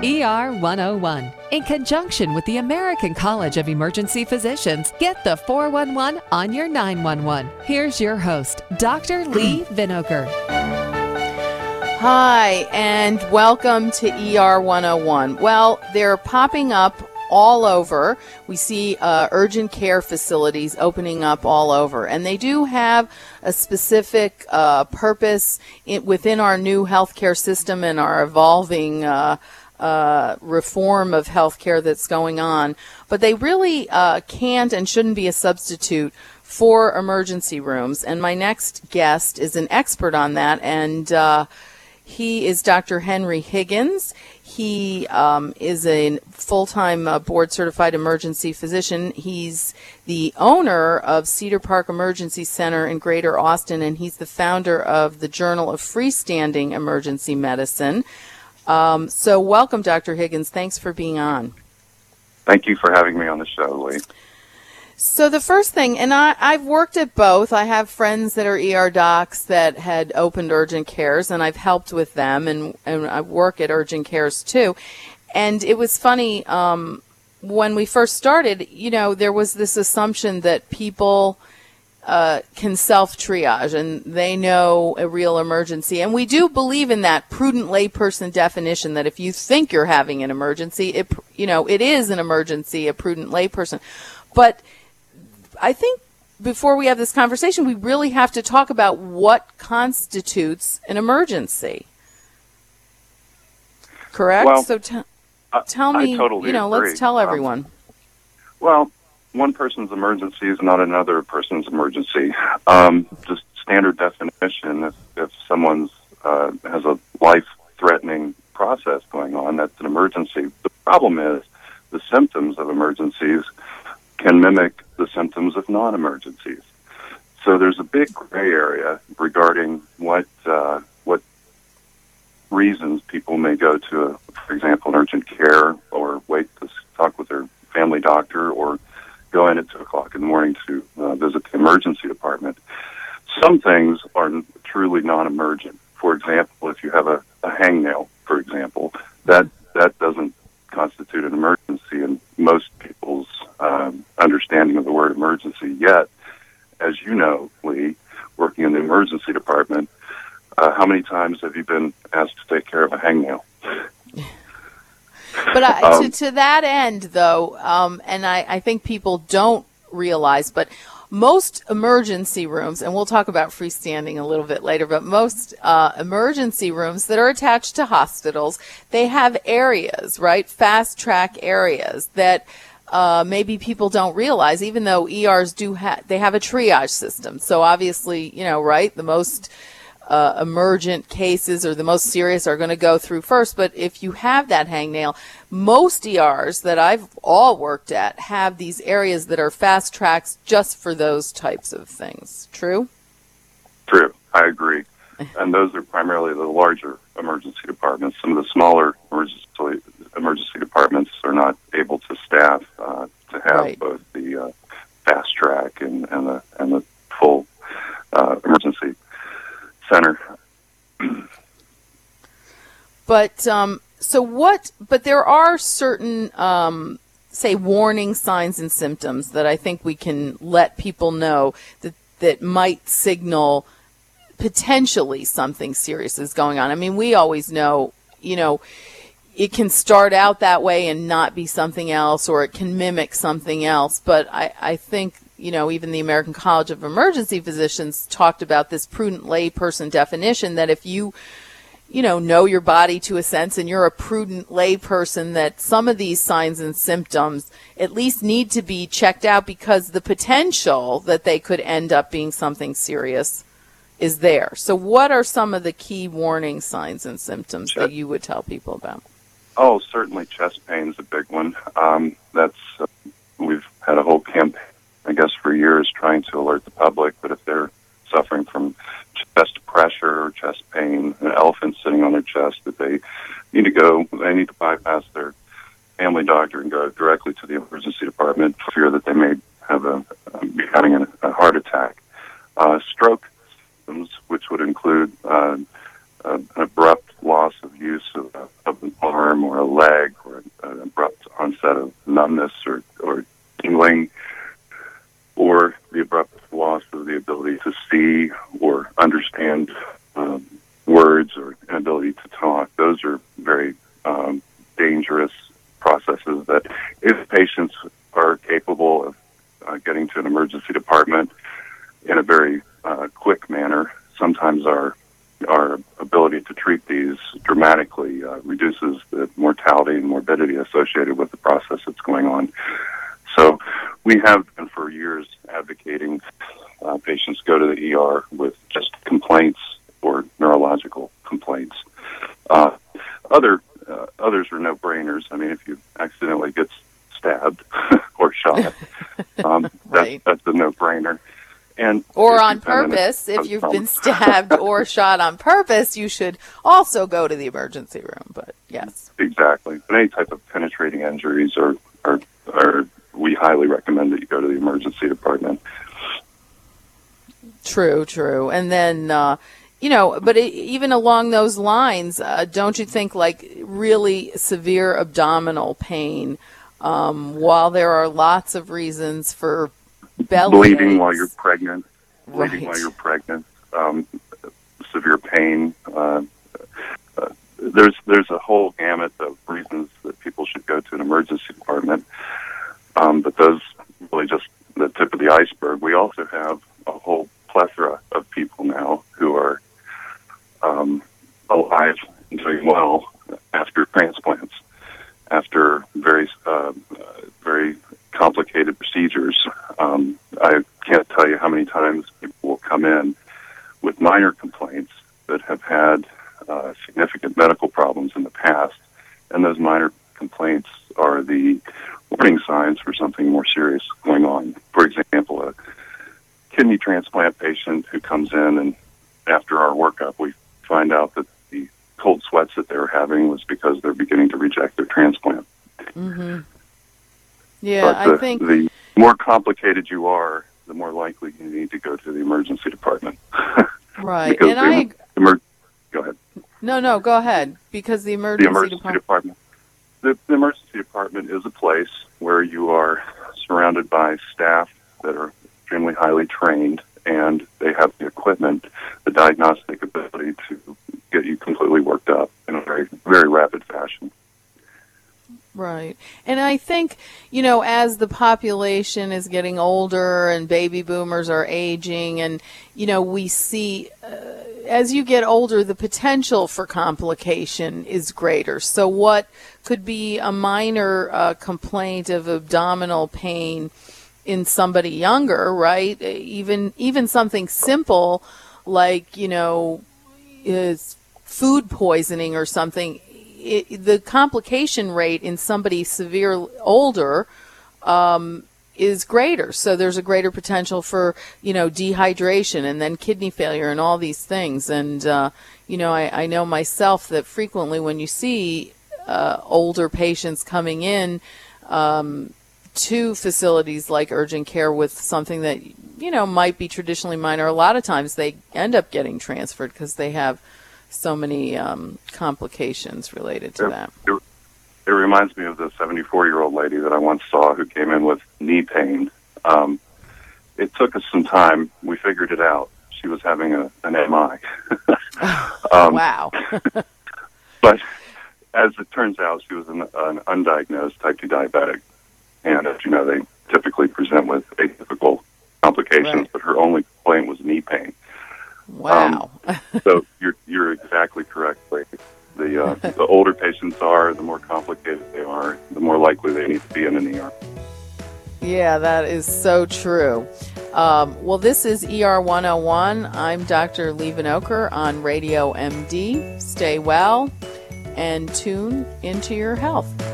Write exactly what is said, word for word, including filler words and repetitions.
E R one oh one. In conjunction with the American College of Emergency Physicians, get the four one one on your nine one one. Here's your host, Doctor Lee Vinokur. Hi, and welcome to E R one oh one. Well, they're popping up all over. We see uh, urgent care facilities opening up all over, and they do have a specific uh, purpose in, within our new healthcare system and our evolving uh, uh, reform of healthcare that's going on. But they really uh, can't and shouldn't be a substitute for emergency rooms. And my next guest is an expert on that, and uh, he is Doctor Henry Higgins. He um, is a full-time uh, board-certified emergency physician. He's the owner of Cedar Park Emergency Center in Greater Austin, and he's the founder of the Journal of Freestanding Emergency Medicine. Um, so welcome, Doctor Higgins. Thanks for being on. Thank you for having me on the show, Lee. So the first thing, and I, I've worked at both. I have friends that are E R docs that had opened urgent cares, and I've helped with them, and, and I work at urgent cares too. And it was funny, um, when we first started, you know, there was this assumption that people uh, can self-triage, and they know a real emergency. And we do believe in that prudent layperson definition that if you think you're having an emergency, it, you know, it is an emergency, a prudent layperson. But I think before we have this conversation, we really have to talk about what constitutes an emergency. Correct? Well, so t- I, tell me, I totally you know, agree. let's tell everyone. Um, well, one person's emergency is not another person's emergency. Um, just standard definition, if, if someone's uh, has a life-threatening process going on, that's an emergency. The problem is the symptoms of emergencies can mimic the symptoms of non-emergencies. So there's a big gray area regarding what uh, what reasons people may go to, a, for example, an urgent care, or wait to talk with their family doctor, or go in at two o'clock in the morning to uh, visit the emergency department. Some things are truly non-emergent. For example, if you have a, a hangnail, for example, that that doesn't constitute an emergency in most people's um, understanding of the word emergency. Yet, as you know, Lee, working in the emergency department, uh, how many times have you been asked to take care of a hangnail? But I, um, to, to that end, though, um, and I, I think people don't realize, but most emergency rooms, and we'll talk about freestanding a little bit later, but most uh, emergency rooms that are attached to hospitals, they have areas, right, fast-track areas that uh, maybe people don't realize, even though E Rs do have, they have a triage system. So obviously, you know, right, the most uh, emergent cases or the most serious are going to go through first. But if you have that hangnail, most E Rs that I've all worked at have these areas that are fast tracks just for those types of things. True? True. I agree. And those are primarily the larger emergency departments. Some of the smaller emergency emergency departments are not able to staff uh, to have Right. both the uh, fast track and, and the and the full uh, emergency center. But um, so what? But there are certain, um, say, warning signs and symptoms that I think we can let people know that that might signal potentially something serious is going on. I mean, we always know, you know, it can start out that way and not be something else, or it can mimic something else. But I, I think, you know, even the American College of Emergency Physicians talked about this prudent layperson definition that if you, you know, know your body to a sense and you're a prudent layperson, that some of these signs and symptoms at least need to be checked out because the potential that they could end up being something serious is there. So what are some of the key warning signs and symptoms Sure. that you would tell people about? Oh, certainly chest pain is a big one. Um, that's uh, we've had a whole campaign, I guess, for years trying to alert the public that if they're suffering from chest pressure or chest pain, an elephant sitting on their chest, that they need to go, they need to bypass their family doctor and go directly to the emergency department for fear that they may have a, be having a, a heart attack. Uh, stroke symptoms, which would include uh, uh, an abrupt loss of use of, of an arm or a leg our ability to treat these dramatically uh, reduces the mortality and morbidity associated with the process that's going on. So we have been for years advocating uh, patients go to the E R with just complaints or neurological complaints. Uh, other uh, others are no-brainers. I mean, if you accidentally get stabbed or shot, um, right. that's, that's a no-brainer. And or on purpose, if you've been stabbed or shot on purpose, you should also go to the emergency room. But yes, exactly. But any type of penetrating injuries, are, are, are we highly recommend that you go to the emergency department. True, true. And then, uh, you know, but it, even along those lines, uh, don't you think like really severe abdominal pain, um, while there are lots of reasons for belly bleeding aches, while you're pregnant, bleeding right. while you're pregnant, um, severe pain. Uh, uh, there's there's a whole gamut of reasons that people should go to an emergency department. Um, but those really just the tip of the iceberg. We also have a whole plethora of people now who are um, alive and doing well after transplants, after very uh, very complicated procedures. Um, I can't tell you how many times people will come in with minor complaints that have had uh, significant medical problems in the past, and those minor complaints are the warning signs for something more serious going on. For example, a kidney transplant patient who comes in, and after our workup, we find out that the cold sweats that they were having was because they're beginning to reject their transplant. Mm-hmm. Yeah, but the, I think the more complicated you are, the more likely you need to go to the emergency department. right. because and the, I emer- go ahead. no, no, go ahead. Because the emergency, The emergency department. department. The, the emergency department is a place where you are surrounded by staff that are extremely highly trained, and they have the equipment, the diagnostic ability to get you completely worked up in a very, very rapid fashion. Right. And I think, you know, as the population is getting older and baby boomers are aging, and, you know, we see, uh, as you get older, the potential for complication is greater. So what could be a minor uh, complaint of abdominal pain in somebody younger, right? Even, even something simple like, you know, is food poisoning or something. It, the complication rate in somebody severe older um, is greater. So there's a greater potential for, you know, dehydration and then kidney failure and all these things. And, uh, you know, I, I know myself that frequently when you see uh, older patients coming in um, to facilities like urgent care with something that, you know, might be traditionally minor, a lot of times they end up getting transferred because they have so many um, complications related to it, that. It, it reminds me of the seventy-four-year-old lady that I once saw who came in with knee pain. Um, it took us some time. We figured it out. She was having a, an M I. um, wow. But as it turns out, she was an, an undiagnosed type two diabetic. And as you know, they typically present with atypical complications, Right. but her only complaint was knee pain. Wow. Um, so you're you're exactly correct. Like the uh, the older patients are, the more complicated they are, the more likely they need to be in an E R. Yeah, that is so true. Um, well, this is E R one oh one. I'm Doctor Lee Vinokur on Radio M D. Stay well and tune into your health.